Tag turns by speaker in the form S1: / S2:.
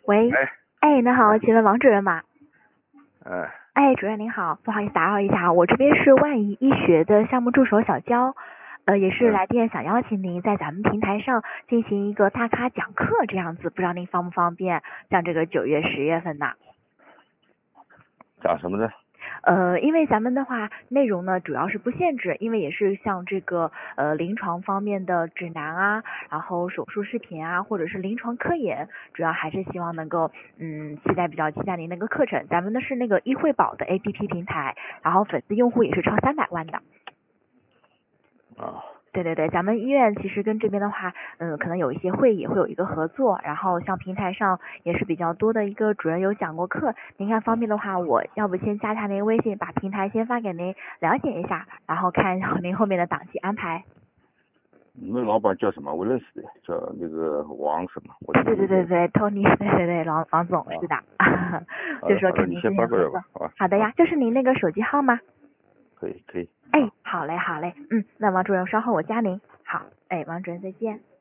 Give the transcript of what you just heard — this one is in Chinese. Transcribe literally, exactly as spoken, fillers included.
S1: 喂，
S2: 哎，
S1: 哎，您好，请问王主任吗？
S2: 哎，
S1: 哎，主任您好，不好意思打扰一下，我这边是万怡医学的项目助手小娇，呃，也是
S2: 嗯，
S1: 来电想邀请您在咱们平台上进行一个大咖讲课这样子，不知道您方不方便？像这个九月、十月份呐。
S2: 讲什么呢？
S1: 呃，因为咱们的话内容呢主要是不限制，因为也是像这个呃临床方面的指南啊，然后手术视频啊，或者是临床科研，主要还是希望能够嗯期待比较期待您那个课程。咱们的是那个医惠宝的 A P P 平台，然后粉丝用户也是超三百万的。
S2: 啊，
S1: 对对对，咱们医院其实跟这边的话，嗯，可能有一些会议会有一个合作，然后像平台上也是比较多的一个主任有讲过课，您看方便的话，我要不先加一下您微信，把平台先发给您了解一下，然后看您后面的档期安排。
S2: 你们老板叫什么？我认识的，叫那个王什么？我
S1: 对对对对对，Tony，对对对，王王总
S2: 啊，
S1: 是的，
S2: 好的好的，
S1: 就说跟您
S2: 你先发
S1: 进行合作。
S2: 过来吧，好吧？
S1: 好的呀，这是您那个手机号吗？
S2: 可以可以，
S1: 哎，
S2: 好。
S1: 好嘞好嘞，嗯，那王主任稍后我加您。好，哎，王主任再见。